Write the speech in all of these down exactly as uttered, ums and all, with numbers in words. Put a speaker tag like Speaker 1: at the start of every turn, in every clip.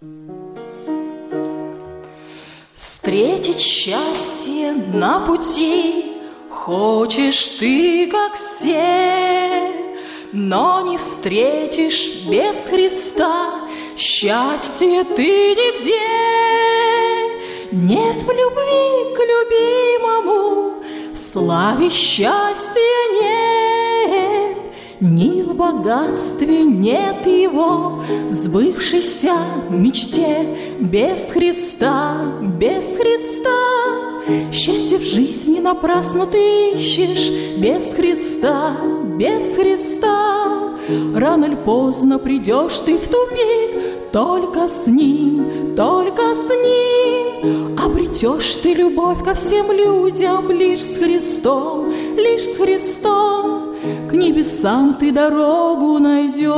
Speaker 1: Встретить счастье на пути хочешь ты, как все, но не встретишь без Христа счастье ты нигде. Нет в любви к любимому, в славе счастья нет, ни в богатстве нет его, в сбывшейся мечте. Без Христа, без Христа счастье в жизни напрасно ты ищешь. Без Христа, без Христа рано или поздно придешь ты в тупик. Только с Ним, только с Ним обретешь ты любовь ко всем людям. Лишь с Христом, лишь с Христом к небесам ты дорогу найдешь.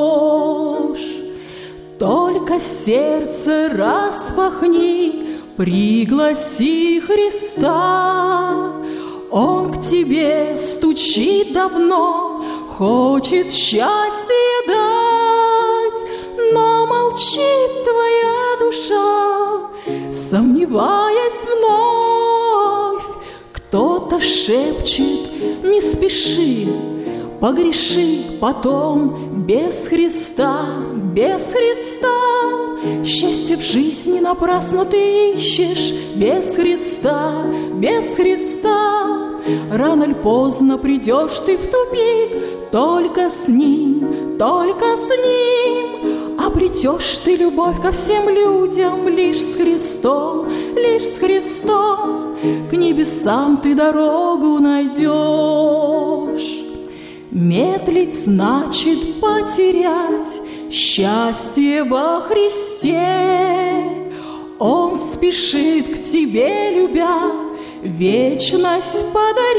Speaker 1: Только сердце распахни, пригласи Христа. Он к тебе стучит давно, хочет счастье дать, но молчит твоя душа, сомневаясь вновь. Кто-то шепчет: не спеши, погреши потом. Без Христа, без Христа счастье в жизни напрасно ты ищешь. Без Христа, без Христа рано или поздно придешь ты в тупик. Только с Ним, только с Ним обретешь ты любовь ко всем людям. Лишь с Христом, лишь с Христом к небесам ты дорогу найдешь. Медлить значит потерять счастье во Христе. Он спешит к тебе, любя, вечность подарить.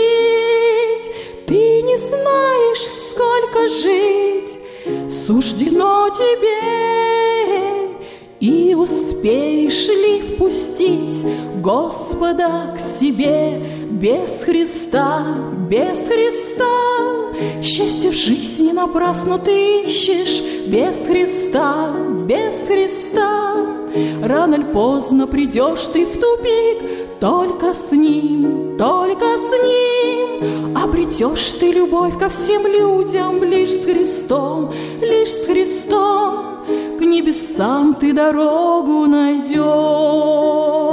Speaker 1: Ты не знаешь, сколько жить суждено тебе, и успеешь ли впустить Господа к себе. Без Христа, без Христа счастье в жизни напрасно ты ищешь. Без Христа, без Христа рано или поздно придешь ты в тупик. Только с Ним, только с Ним обретешь ты любовь ко всем людям. Лишь с Христом, лишь с Христом к небесам ты дорогу найдешь.